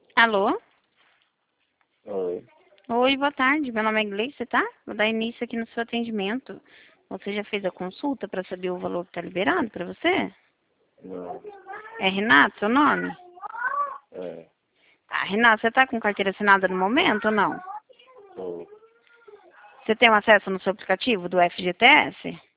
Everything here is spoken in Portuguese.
Alô? Oi. Oi, boa tarde. Meu nome é Gleice, tá? Vou dar início aqui no seu atendimento. Você já fez a consulta para saber o valor que tá liberado para você? Não. É Renato, seu nome? É. Ah, Renato, você tá com carteira assinada no momento ou não? Tô. Você tem um acesso no seu aplicativo do FGTS?